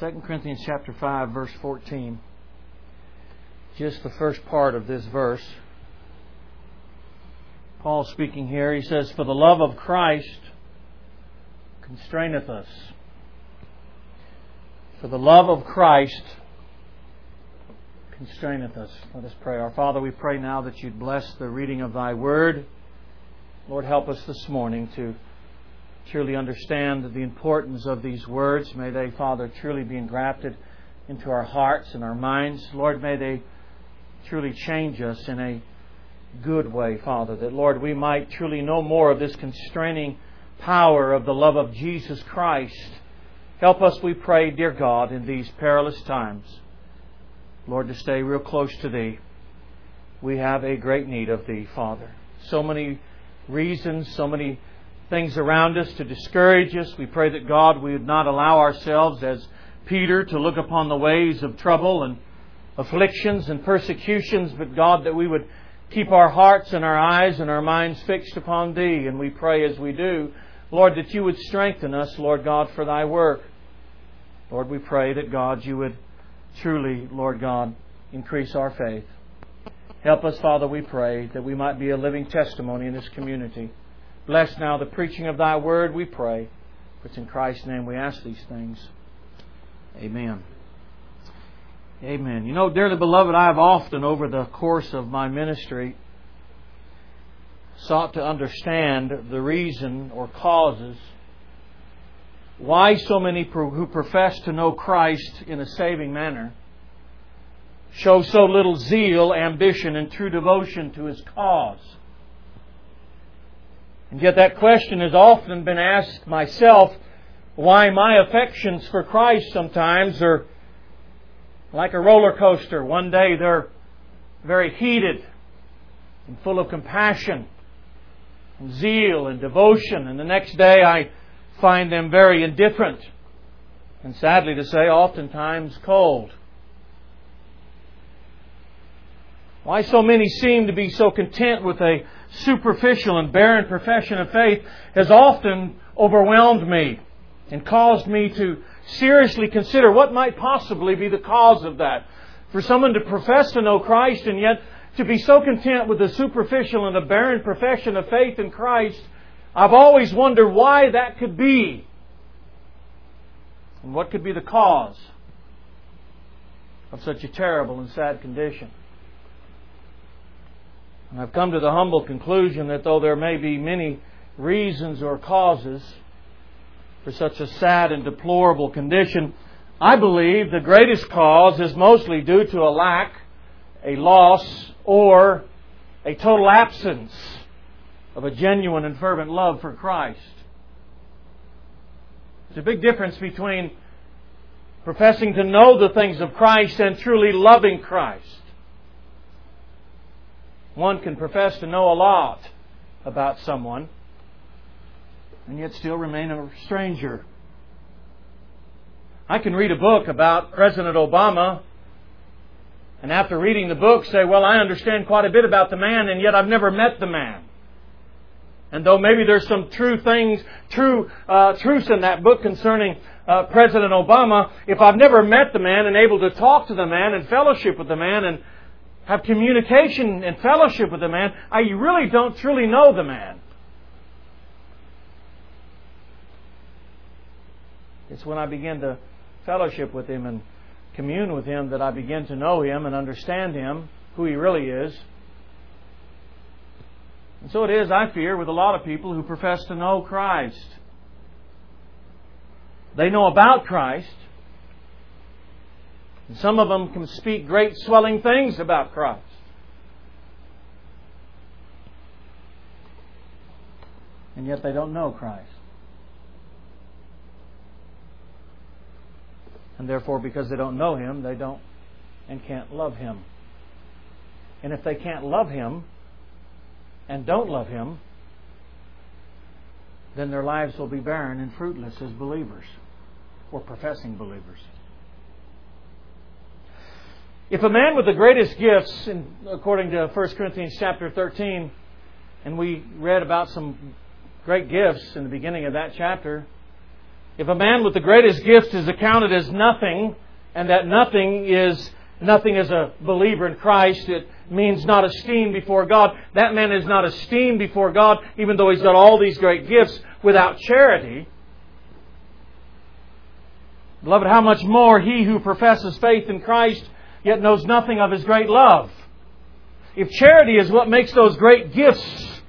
2 Corinthians chapter 5, verse 14. Just the first part of this verse. Paul speaking here, he says, "For the love of Christ constraineth us." For the love of Christ constraineth us. Let us pray. Our Father, we pray now that You'd bless the reading of Thy Word. Lord, help us this morning to truly understand the importance of these words. May they, Father, truly be engrafted into our hearts and our minds. Lord, may they truly change us in a good way, Father, that, Lord, we might truly know more of this constraining power of the love of Jesus Christ. Help us, we pray, dear God, in these perilous times, Lord, to stay real close to Thee. We have a great need of Thee, Father. So many reasons, so many things around us to discourage us. We pray that, God, we would not allow ourselves, as Peter, to look upon the ways of trouble and afflictions and persecutions, but, God, that we would keep our hearts and our eyes and our minds fixed upon Thee. And we pray as we do, Lord, that You would strengthen us, Lord God, for Thy work. Lord, we pray that, God, You would truly, Lord God, increase our faith. Help us, Father, we pray, that we might be a living testimony in this community. Bless now the preaching of Thy Word, we pray. For it's in Christ's name we ask these things. Amen. Amen. You know, dearly beloved, I have often, over the course of my ministry, sought to understand the reason or causes why so many who profess to know Christ in a saving manner show so little zeal, ambition, and true devotion to His cause. And yet that question has often been asked myself, why my affections for Christ sometimes are like a roller coaster. One day they're very heated and full of compassion and zeal and devotion, and the next day I find them very indifferent and, sadly to say, oftentimes cold. Why so many seem to be so content with a superficial and barren profession of faith has often overwhelmed me and caused me to seriously consider what might possibly be the cause of that. For someone to profess to know Christ and yet to be so content with a superficial and a barren profession of faith in Christ, I've always wondered why that could be. And what could be the cause of such a terrible and sad condition. And I've come to the humble conclusion that though there may be many reasons or causes for such a sad and deplorable condition, I believe the greatest cause is mostly due to a lack, a loss, or a total absence of a genuine and fervent love for Christ. There's a big difference between professing to know the things of Christ and truly loving Christ. One can profess to know a lot about someone and yet still remain a stranger. I can read a book about President Obama and after reading the book say, well, I understand quite a bit about the man and yet I've never met the man. And though maybe there's some truths in that book concerning President Obama, if I've never met the man and able to talk to the man and fellowship with the man and have communication and fellowship with the man, I really don't truly know the man. It's when I begin to fellowship with him and commune with him that I begin to know him and understand him, who he really is. And so it is, I fear, with a lot of people who profess to know Christ. They know about Christ. And some of them can speak great swelling things about Christ. And yet they don't know Christ. And therefore, because they don't know Him, they don't and can't love Him. And if they can't love Him and don't love Him, then their lives will be barren and fruitless as believers or professing believers. If a man with the greatest gifts, according to 1 Corinthians chapter 13, and we read about some great gifts in the beginning of that chapter, If a man with the greatest gift is accounted as nothing, and that nothing as a believer in Christ, it means not esteemed before God. That man is not esteemed before God, even though he's got all these great gifts, without charity. Beloved, how much more he who professes faith in Christ, yet knows nothing of His great love. If charity is what makes those great gifts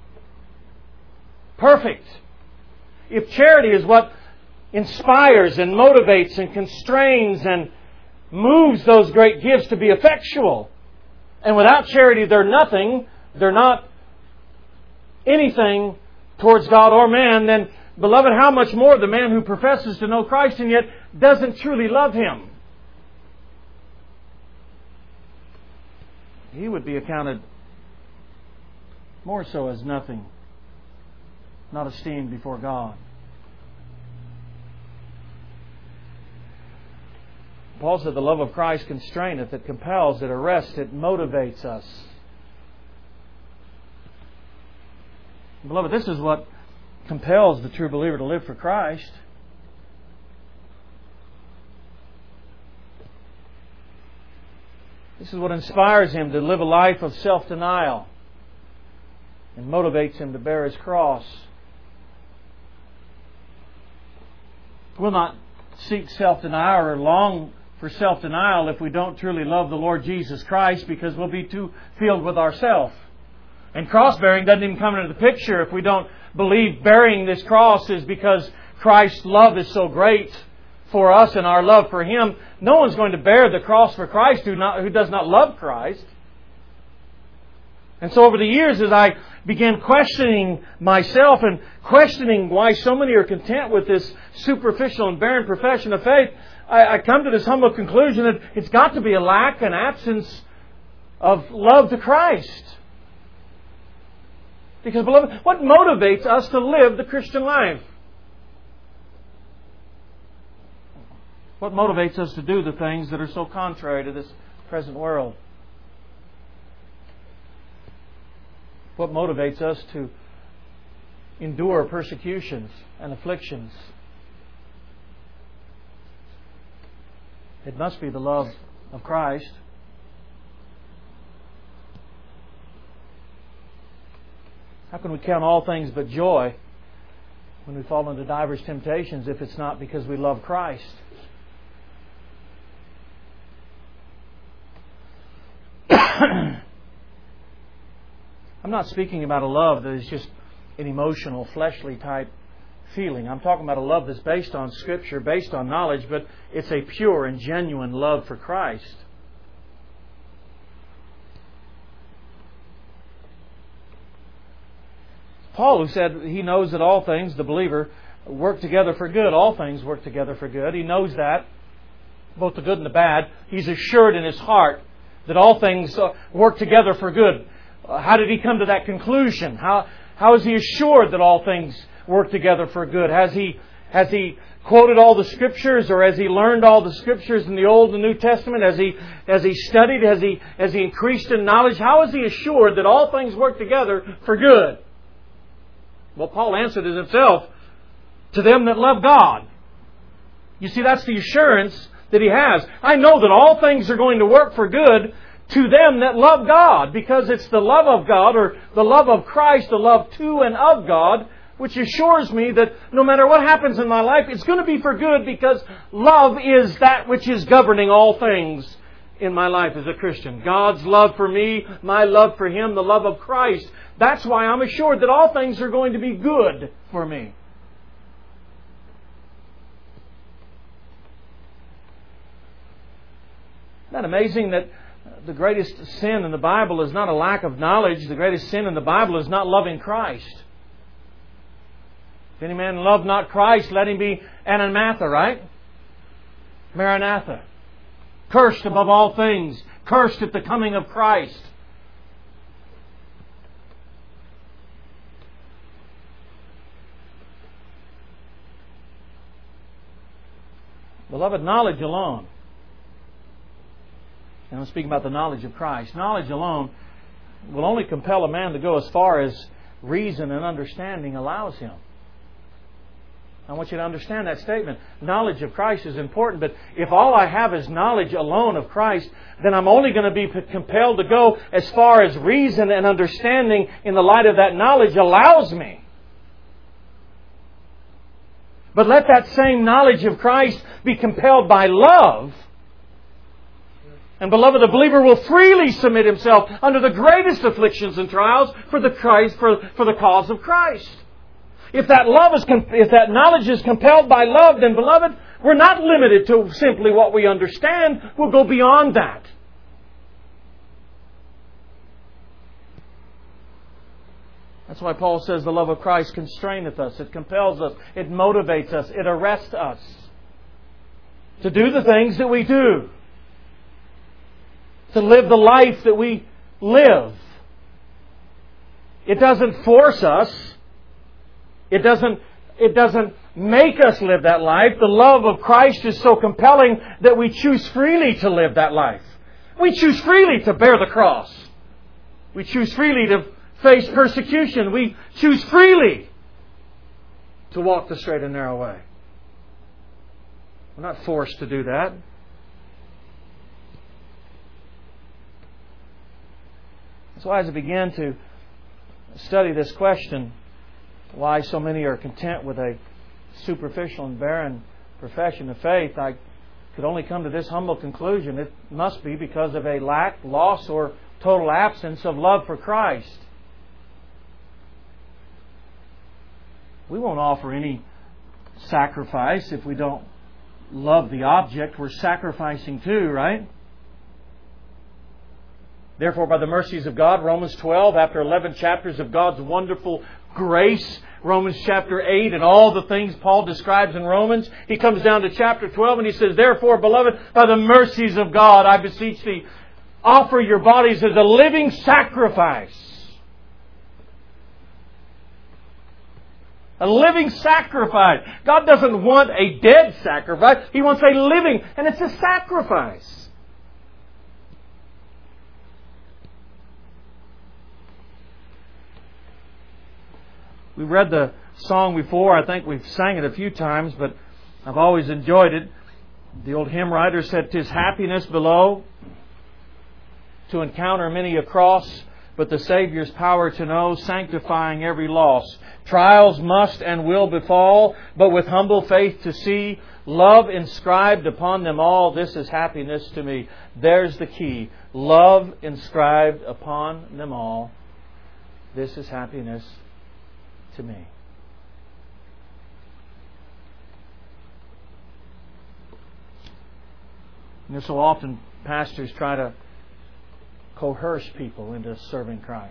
perfect, if charity is what inspires and motivates and constrains and moves those great gifts to be effectual, and without charity they're nothing, they're not anything towards God or man, then, beloved, how much more the man who professes to know Christ and yet doesn't truly love Him? He would be accounted more so as nothing, not esteemed before God. Paul said the love of Christ constraineth, it compels, it arrests, it motivates us. Beloved, this is what compels the true believer to live for Christ. This is what inspires him to live a life of self-denial and motivates him to bear his cross. We'll not seek self-denial or long for self-denial if we don't truly love the Lord Jesus Christ, because we'll be too filled with ourselves. And cross-bearing doesn't even come into the picture if we don't believe bearing this cross is because Christ's love is so great for us and our love for Him. No one's going to bear the cross for Christ who does not love Christ. And so over the years, as I began questioning myself and questioning why so many are content with this superficial and barren profession of faith, I come to this humble conclusion that it's got to be a lack, an absence of love to Christ. Because, beloved, what motivates us to live the Christian life? What motivates us to do the things that are so contrary to this present world? What motivates us to endure persecutions and afflictions? It must be the love of Christ. How can we count all things but joy when we fall into divers temptations if it's not because we love Christ? I'm not speaking about a love that is just an emotional, fleshly type feeling. I'm talking about a love that's based on Scripture, based on knowledge, but it's a pure and genuine love for Christ. Paul, who said he knows that all things, the believer, work together for good. All things work together for good. He knows that, both the good and the bad. He's assured in his heart that all things work together for good. How did he come to that conclusion? How is he assured that all things work together for good? Has he quoted all the Scriptures, or has he learned all the Scriptures in the Old and New Testament? Has he studied? Has he increased in knowledge? How is he assured that all things work together for good? Well, Paul answered it himself, to them that love God. You see, that's the assurance that he has. I know that all things are going to work for good to them that love God, because it's the love of God, or the love of Christ, the love to and of God, which assures me that no matter what happens in my life, it's going to be for good, because love is that which is governing all things in my life as a Christian. God's love for me, my love for Him, the love of Christ. That's why I'm assured that all things are going to be good for me. Isn't that amazing that the greatest sin in the Bible is not a lack of knowledge? The greatest sin in the Bible is not loving Christ. If any man love not Christ, let him be anathema, right? Maranatha. Cursed above all things. Cursed at the coming of Christ. Beloved, knowledge alone. And I'm speaking about the knowledge of Christ. Knowledge alone will only compel a man to go as far as reason and understanding allows him. I want you to understand that statement. Knowledge of Christ is important, but if all I have is knowledge alone of Christ, then I'm only going to be compelled to go as far as reason and understanding in the light of that knowledge allows me. But let that same knowledge of Christ be compelled by love. And beloved, the believer will freely submit himself under the greatest afflictions and trials for the cause of Christ. If that knowledge is compelled by love, then beloved, we're not limited to simply what we understand. We'll go beyond that. That's why Paul says the love of Christ constraineth us. It compels us. It motivates us. It arrests us to do the things that we do. To live the life that we live. It doesn't force us. It doesn't make us live that life. The love of Christ is so compelling that we choose freely to live that life. We choose freely to bear the cross. We choose freely to face persecution. We choose freely to walk the straight and narrow way. We're not forced to do that. That's why as I began to study this question, why so many are content with a superficial and barren profession of faith, I could only come to this humble conclusion. It must be because of a lack, loss, or total absence of love for Christ. We won't offer any sacrifice if we don't love the object we're sacrificing to, right? Therefore, by the mercies of God, Romans 12, after 11 chapters of God's wonderful grace, Romans chapter 8, and all the things Paul describes in Romans, he comes down to chapter 12 and he says, Therefore, beloved, by the mercies of God, I beseech thee, offer your bodies as a living sacrifice. A living sacrifice. God doesn't want a dead sacrifice. He wants a living, and it's a sacrifice. We read the song before. I think we've sang it a few times, but I've always enjoyed it. The old hymn writer said, "'Tis happiness below to encounter many a cross, but the Saviour's power to know, sanctifying every loss. Trials must and will befall, but with humble faith to see love inscribed upon them all. This is happiness to me." There's the key. Love inscribed upon them all. This is happiness to me. So often pastors try to coerce people into serving Christ.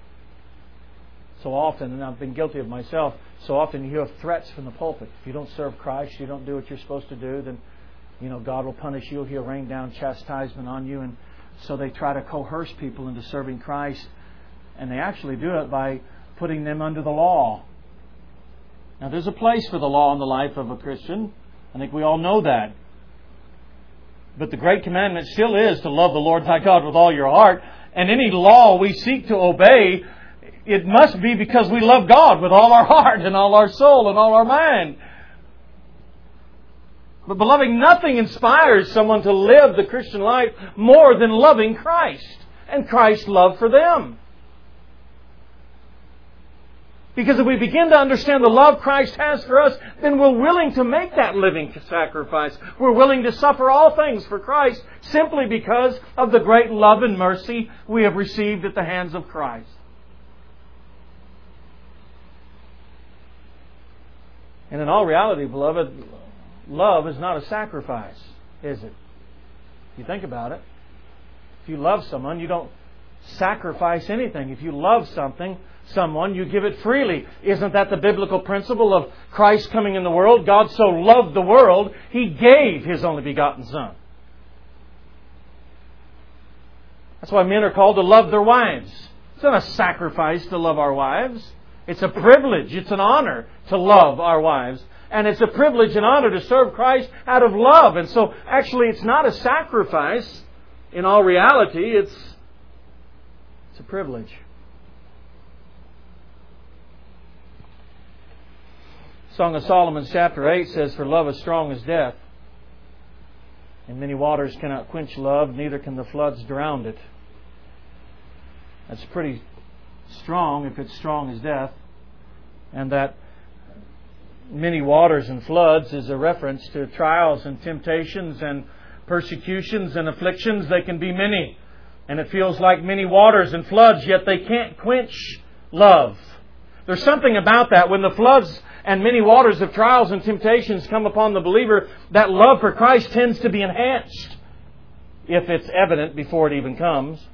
So often, and I've been guilty of myself, so often you have threats from the pulpit. If you don't serve Christ, you don't do what you're supposed to do, then God will punish you. He'll rain down chastisement on you. And so they try to coerce people into serving Christ. And they actually do it by putting them under the law. Now, there's a place for the law in the life of a Christian. I think we all know that. But the great commandment still is to love the Lord thy God with all your heart. And any law we seek to obey, it must be because we love God with all our heart and all our soul and all our mind. But beloved, nothing inspires someone to live the Christian life more than loving Christ and Christ's love for them. Because if we begin to understand the love Christ has for us, then we're willing to make that living sacrifice. We're willing to suffer all things for Christ simply because of the great love and mercy we have received at the hands of Christ. And in all reality, beloved, love is not a sacrifice, is it? You think about it. If you love someone, you don't sacrifice anything. If you love someone, you give it freely. Isn't that the biblical principle of Christ coming in the world? God so loved the world, He gave His only begotten Son. That's why men are called to love their wives. It's not a sacrifice to love our wives. It's a privilege. It's an honor to love our wives. And it's a privilege and honor to serve Christ out of love. And so actually it's not a sacrifice. In all reality, it's a privilege. Song of Solomon chapter 8 says, "For love is strong as death, and many waters cannot quench love, neither can the floods drown it." That's pretty strong if it's strong as death. And that many waters and floods is a reference to trials and temptations and persecutions and afflictions. They can be many. And it feels like many waters and floods, yet they can't quench love. There's something about that. When the floods and many waters of trials and temptations come upon the believer, that love for Christ tends to be enhanced, if it's evident before it even comes.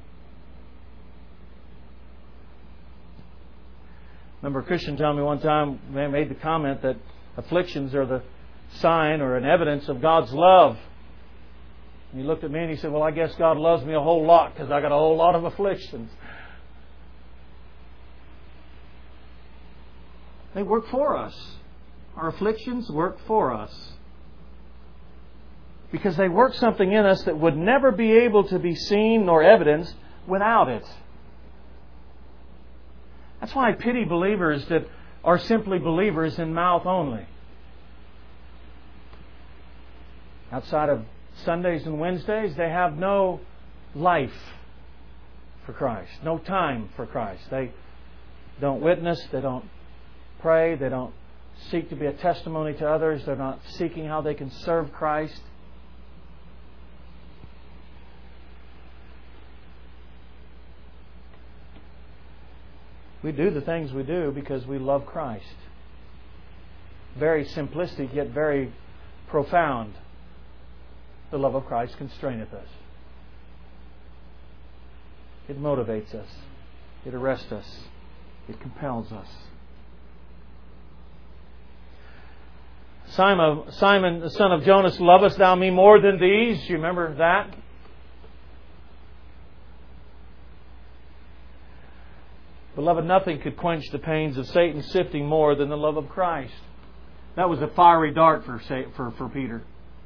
Remember a Christian telling me one time, they made the comment that afflictions are the sign or an evidence of God's love. And he looked at me and he said, "Well, I guess God loves me a whole lot because I got a whole lot of afflictions." They work for us. Our afflictions work for us. Because they work something in us that would never be able to be seen nor evidenced without it. That's why I pity believers that are simply believers in mouth only. Outside of Sundays and Wednesdays, they have no life for Christ, no time for Christ. They don't witness, they don't pray, they don't seek to be a testimony to others, they're not seeking how they can serve Christ. We do the things we do because we love Christ. Very simplistic, yet very profound. The love of Christ constraineth us. It motivates us. It arrests us. It compels us. Simon, the son of Jonas, lovest thou me more than these? You remember that? Beloved, nothing could quench the pains of Satan sifting more than the love of Christ. That was a fiery dart for Peter.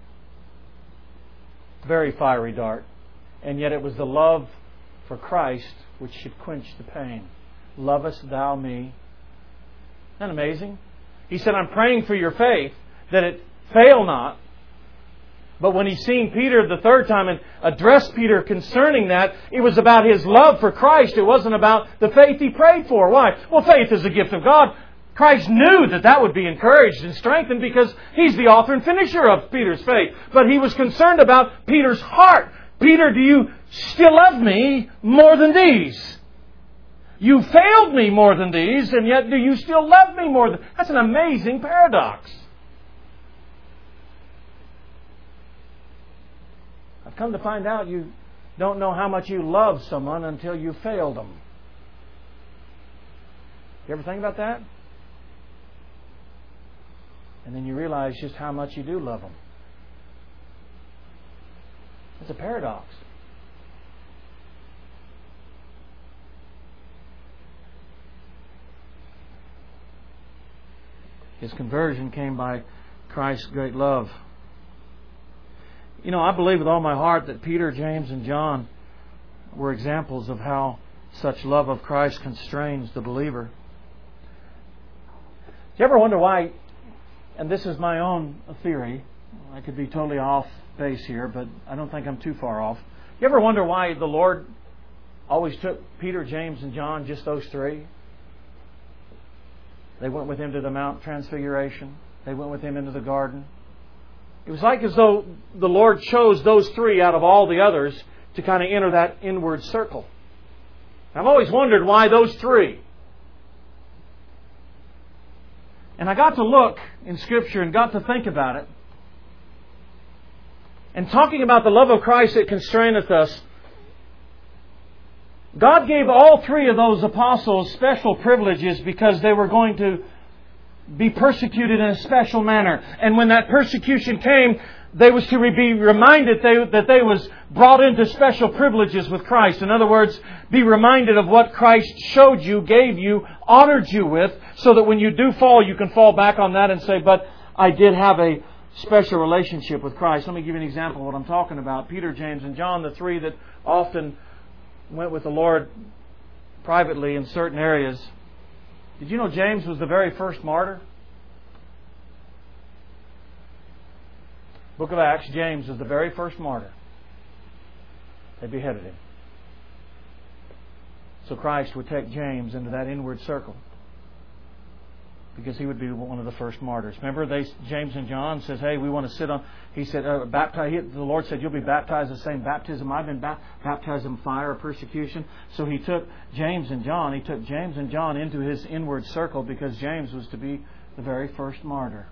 Very fiery dart. And yet it was the love for Christ which should quench the pain. Lovest thou me? Isn't that amazing? He said, I'm praying for your faith, that it fail not. But when he seen Peter the third time and addressed Peter concerning that, it was about his love for Christ. It wasn't about the faith he prayed for. Why? Well, faith is a gift of God. Christ knew that would be encouraged and strengthened because He's the author and finisher of Peter's faith. But he was concerned about Peter's heart. Peter, do you still love me more than these? You failed me more than these, and yet do you still love me more than... That's an amazing paradox. I've come to find out you don't know how much you love someone until you failed them. You ever think about that? And then you realize just how much you do love them. It's a paradox. His conversion came by Christ's great love. You know, I believe with all my heart that Peter, James, and John were examples of how such love of Christ constrains the believer. Do you ever wonder why, and this is my own theory, I could be totally off base here, but I don't think I'm too far off. You ever wonder why the Lord always took Peter, James, and John, just those three? They went with Him to the Mount Transfiguration. They went with Him into the garden. It was like as though the Lord chose those three out of all the others to kind of enter that inward circle. I've always wondered why those three. And I got to look in Scripture and got to think about it. And talking about the love of Christ that constraineth us, God gave all three of those apostles special privileges because they were going to be persecuted in a special manner. And when that persecution came, they was to be reminded that they was brought into special privileges with Christ. In other words, be reminded of what Christ showed you, gave you, honored you with, so that when you do fall, you can fall back on that and say, but I did have a special relationship with Christ. Let me give you an example of what I'm talking about. Peter, James, and John, the three that often went with the Lord privately in certain areas. Did you know James was the very first martyr? Book of Acts, James was the very first martyr. They beheaded him. So Christ would take James into that inward circle, because he would be one of the first martyrs. Remember, James and John says, "Hey, we want to sit on." He said, "Baptize." The Lord said, "You'll be baptized the same baptism I've been baptized in fire or persecution." So He took James and John. He took James and John into His inward circle, because James was to be the very first martyr.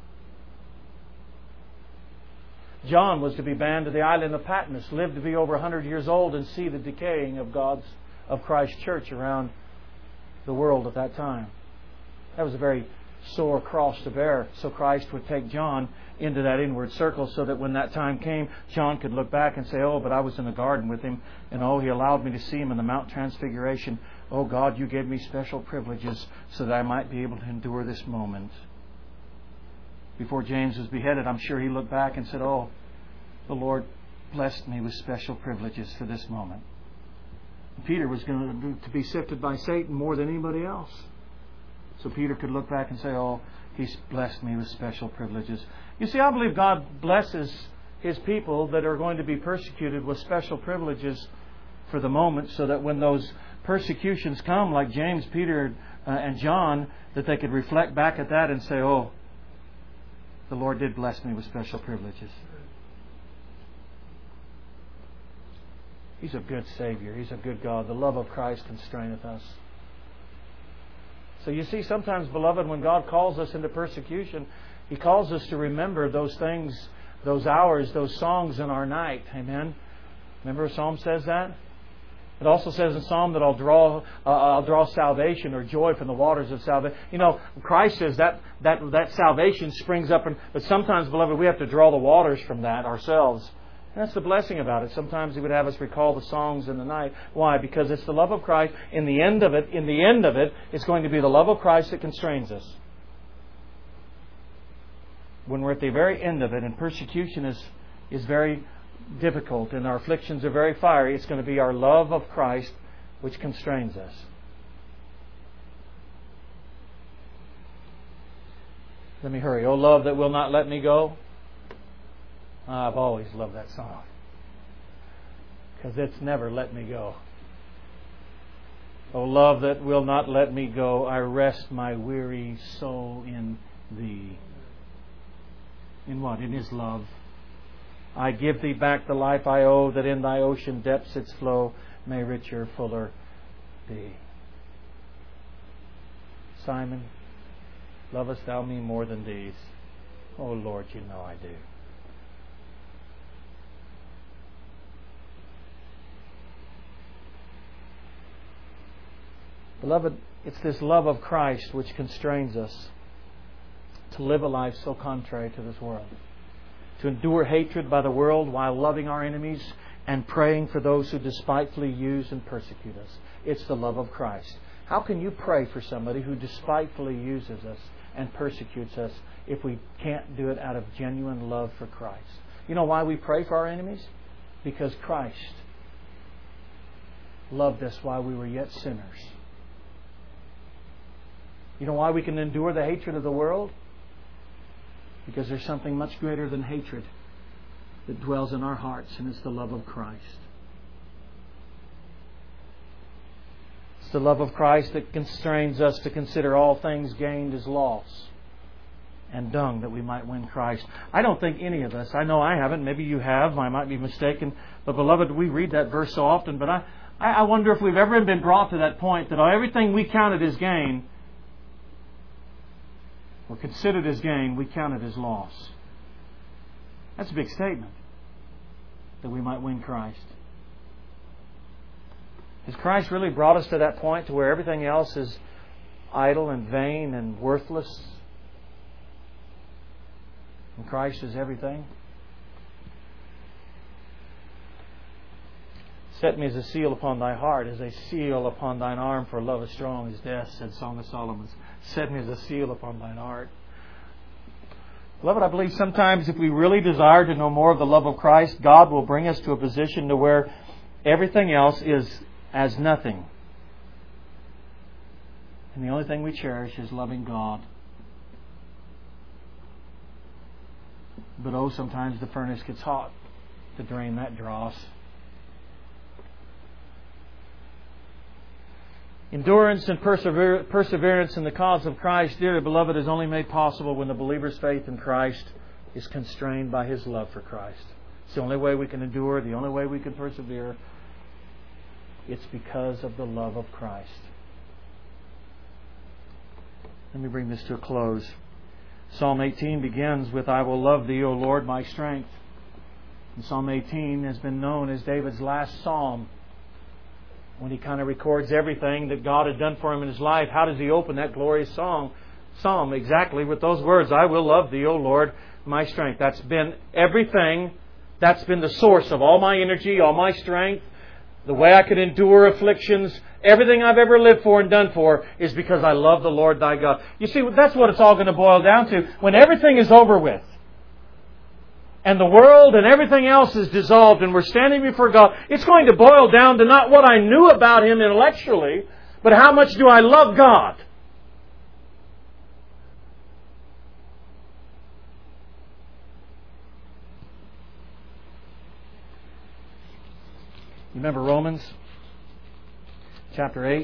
John was to be banned to the island of Patmos, live to be over 100 years old, and see the decaying of Christ's church around the world at that time. That was a very sore cross to bear. So Christ would take John into that inward circle, so that when that time came, John could look back and say, "Oh, but I was in the garden with Him, and oh, He allowed me to see Him in the Mount Transfiguration. Oh God, You gave me special privileges so that I might be able to endure this moment." Before James was beheaded, I'm sure he looked back and said, "Oh, the Lord blessed me with special privileges for this moment." Peter was going to be sifted by Satan more than anybody else. So Peter could look back and say, "Oh, He's blessed me with special privileges." You see, I believe God blesses His people that are going to be persecuted with special privileges for the moment, so that when those persecutions come, like James, Peter, and John, that they could reflect back at that and say, "Oh, the Lord did bless me with special privileges." He's a good Savior. He's a good God. The love of Christ constraineth us. So you see, sometimes, beloved, when God calls us into persecution, He calls us to remember those things, those hours, those songs in our night. Amen? Remember a psalm says that? It also says in Psalm that I'll draw salvation or joy from the waters of salvation. You know, Christ says that salvation springs up. But sometimes, beloved, we have to draw the waters from that ourselves. And that's the blessing about it. Sometimes He would have us recall the songs in the night. Why? Because it's the love of Christ. In the end of it, it's going to be the love of Christ that constrains us. When we're at the very end of it, and persecution is very difficult, and our afflictions are very fiery, it's going to be our love of Christ which constrains us. Let me hurry. "Oh, love that will not let me go." I've always loved that song, because it's never let me go. "Oh, love that will not let me go, I rest my weary soul in Thee." In what? In His love. "I give Thee back the life I owe, that in Thy ocean depths its flow may richer, fuller be." Simon, lovest Thou me more than these? Oh Lord, You know I do. Beloved, it's this love of Christ which constrains us to live a life so contrary to this world. To endure hatred by the world while loving our enemies and praying for those who despitefully use and persecute us. It's the love of Christ. How can you pray for somebody who despitefully uses us and persecutes us if we can't do it out of genuine love for Christ? You know why we pray for our enemies? Because Christ loved us while we were yet sinners. You know why we can endure the hatred of the world? Because there's something much greater than hatred that dwells in our hearts, and it's the love of Christ. It's the love of Christ that constrains us to consider all things gained as loss and dung that we might win Christ. I don't think any of us, I know I haven't, maybe you have, I might be mistaken, but beloved, we read that verse so often, but I wonder if we've ever been brought to that point that everything we counted as gain, or considered as gain, we count it as loss. That's a big statement. That we might win Christ. Has Christ really brought us to that point to where everything else is idle and vain and worthless? And Christ is everything? "Set me as a seal upon thy heart, as a seal upon thine arm, for love is strong as death," said Song of Solomon. Set me as a seal upon thine heart. Beloved, I believe sometimes if we really desire to know more of the love of Christ, God will bring us to a position to where everything else is as nothing. And the only thing we cherish is loving God. But oh, sometimes the furnace gets hot to drain that dross. Endurance and perseverance in the cause of Christ, dearly beloved, is only made possible when the believer's faith in Christ is constrained by his love for Christ. It's the only way we can endure, the only way we can persevere. It's because of the love of Christ. Let me bring this to a close. Psalm 18 begins with, I will love Thee, O Lord, my strength. And Psalm 18 has been known as David's last psalm. When he kind of records everything that God had done for him in his life, how does he open that glorious psalm? Exactly with those words, I will love Thee, O Lord, my strength. That's been everything. That's been the source of all my energy, all my strength. The way I could endure afflictions, everything I've ever lived for and done for is because I love the Lord thy God. You see, that's what it's all going to boil down to. When everything is over with, and the world and everything else is dissolved and we're standing before God, it's going to boil down to not what I knew about Him intellectually, but how much do I love God? You remember Romans chapter 8,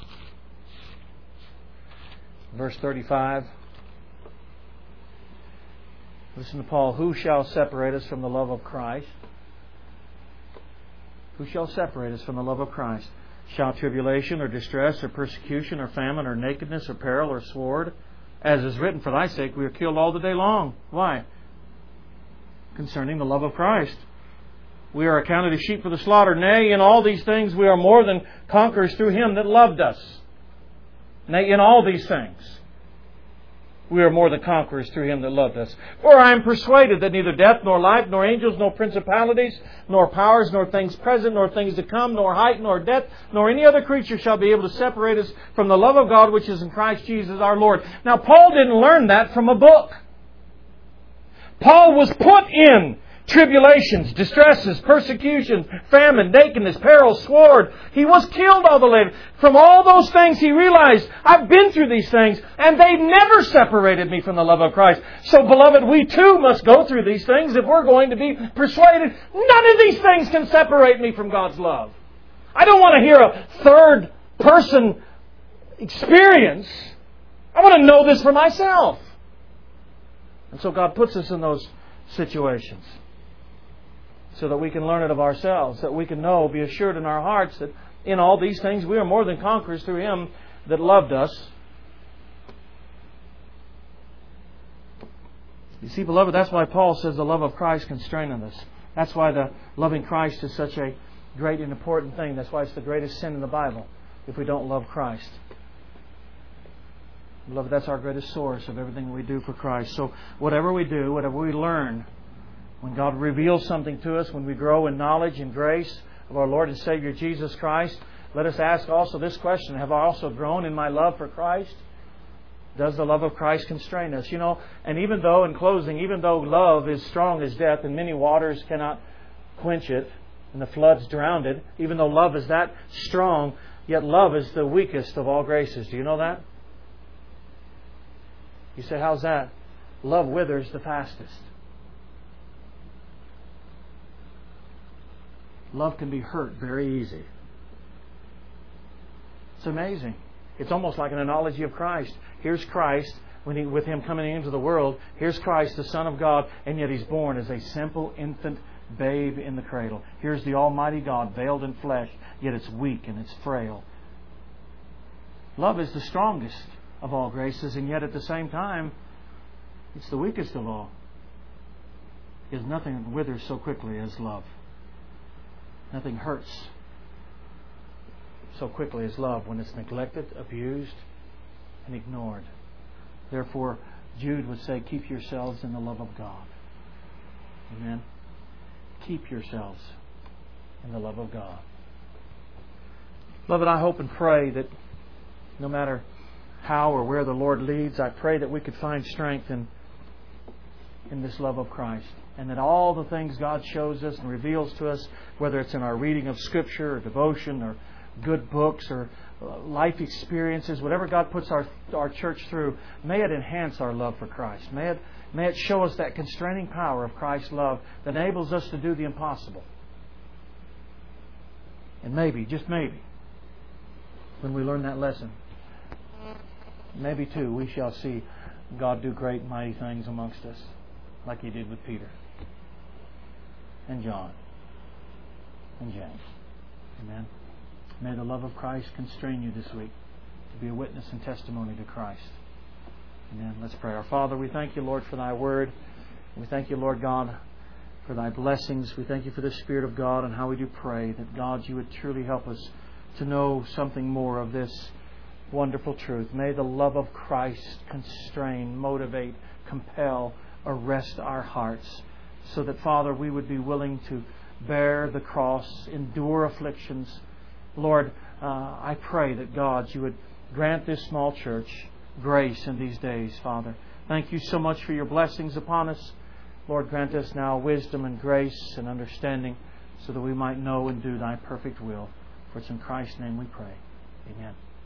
verse 35? Listen to Paul. Who shall separate us from the love of Christ? Who shall separate us from the love of Christ? Shall tribulation or distress or persecution or famine or nakedness or peril or sword? As is written, for thy sake we are killed all the day long. Why? Concerning the love of Christ. We are accounted as sheep for the slaughter. Nay, in all these things we are more than conquerors through Him that loved us. Nay, in all these things we are more than conquerors through Him that loved us. For I am persuaded that neither death, nor life, nor angels, nor principalities, nor powers, nor things present, nor things to come, nor height, nor depth, nor any other creature shall be able to separate us from the love of God which is in Christ Jesus our Lord. Now, Paul didn't learn that from a book. Paul was put in tribulations, distresses, persecution, famine, nakedness, peril, sword. He was killed all the later. From all those things he realized, I've been through these things and they never separated me from the love of Christ. So beloved, we too must go through these things if we're going to be persuaded. None of these things can separate me from God's love. I don't want to hear a third person experience. I want to know this for myself. And so God puts us in those situations, so that we can learn it of ourselves, that we can know, be assured in our hearts that in all these things we are more than conquerors through Him that loved us. You see, beloved, that's why Paul says the love of Christ constraineth us. That's why the loving Christ is such a great and important thing. That's why it's the greatest sin in the Bible, if we don't love Christ. Beloved, that's our greatest source of everything we do for Christ. So whatever we do, whatever we learn, when God reveals something to us, when we grow in knowledge and grace of our Lord and Savior Jesus Christ, let us ask also this question: have I also grown in my love for Christ? Does the love of Christ constrain us? You know, and even though, in closing, even though love is strong as death and many waters cannot quench it and the floods drowned it, even though love is that strong, yet love is the weakest of all graces. Do you know that? You say, how's that? Love withers the fastest. Love can be hurt very easy. It's amazing. It's almost like an analogy of Christ. Here's Christ, with Him coming into the world. Here's Christ, the Son of God, and yet He's born as a simple infant babe in the cradle. Here's the Almighty God, veiled in flesh, yet it's weak and it's frail. Love is the strongest of all graces, and yet at the same time, it's the weakest of all. Because nothing withers so quickly as love. Nothing hurts so quickly as love when it's neglected, abused, and ignored. Therefore, Jude would say, keep yourselves in the love of God. Amen. Keep yourselves in the love of God. Beloved, I hope and pray that no matter how or where the Lord leads, I pray that we could find strength in this love of Christ. And that all the things God shows us and reveals to us, whether it's in our reading of Scripture or devotion or good books or life experiences, whatever God puts our church through, may it enhance our love for Christ. May it show us that constraining power of Christ's love that enables us to do the impossible. And maybe, just maybe, when we learn that lesson, maybe too, we shall see God do great, mighty things amongst us, like He did with Peter and John and James. Amen. May the love of Christ constrain you this week to be a witness and testimony to Christ. Amen. Let's pray. Our Father, we thank You, Lord, for Thy Word. We thank You, Lord God, for Thy blessings. We thank You for the Spirit of God, and how we do pray that, God, You would truly help us to know something more of this wonderful truth. May the love of Christ constrain, motivate, compel, arrest our hearts, so that, Father, we would be willing to bear the cross, endure afflictions. Lord, I pray that, God, You would grant this small church grace in these days, Father. Thank You so much for Your blessings upon us. Lord, grant us now wisdom and grace and understanding so that we might know and do Thy perfect will. For it's in Christ's name we pray. Amen.